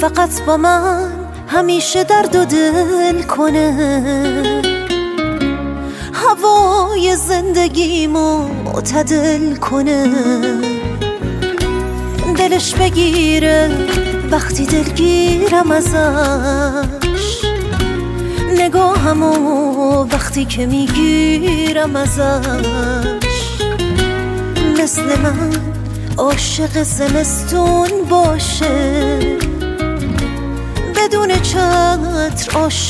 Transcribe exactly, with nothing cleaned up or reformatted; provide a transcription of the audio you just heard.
فقط با من همیشه درد و دل کنه، هوای زندگیمو معتدل کنه، دلش بگیره وقتی دلگیرم ازش، نگاهمو وقتی که میگیرم ازش، مثل من عاشق زمستون باشه، بدون چتر عاشق